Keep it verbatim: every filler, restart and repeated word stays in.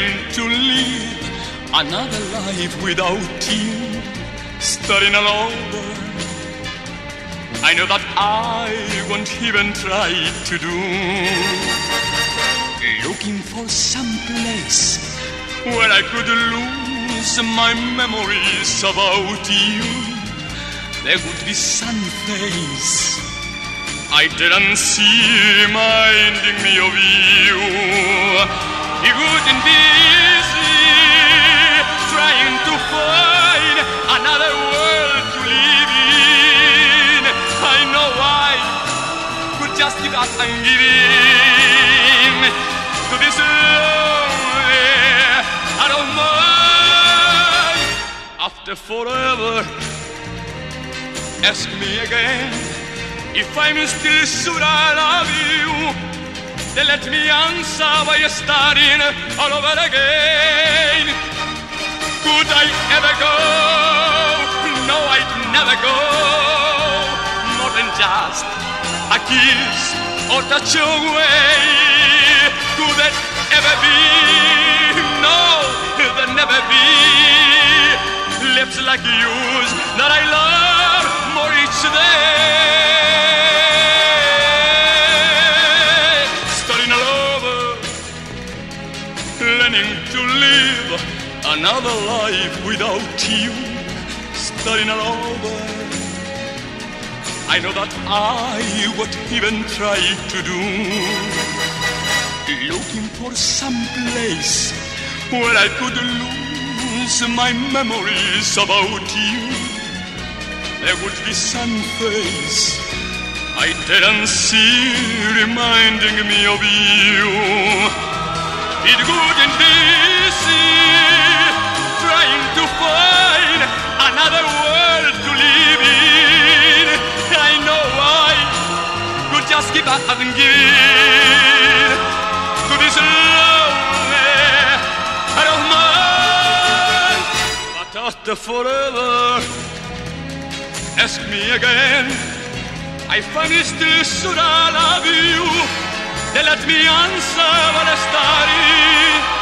learning to live another life without you, starting all over. I know that I won't even try to do. Looking for some place where I could lose my memories about you. There would be some face I didn't see reminding me of you. It wouldn't be easy trying to find another world to live in. I know I could just give up and give in to this lonely heart of mine. After forever, ask me again if I'm still should I love you. Then let me answer by starting all over again. Could I ever go? No, I'd never go. More than just a kiss or touch away. Could it ever be? No, there'll never be lips like yours that I love more each day. Starting all over, learning to live another life without you. Starting all over, I know that I would even try to do. Looking for some place where I could lose my memories about you. There would be some face I didn't see reminding me of you. It wouldn't be easy trying to find another world to live in. I know I could just give up and give to this lonely heart of mine. But after forever, ask me again if I'm still should I love you. Then let me answer what I started.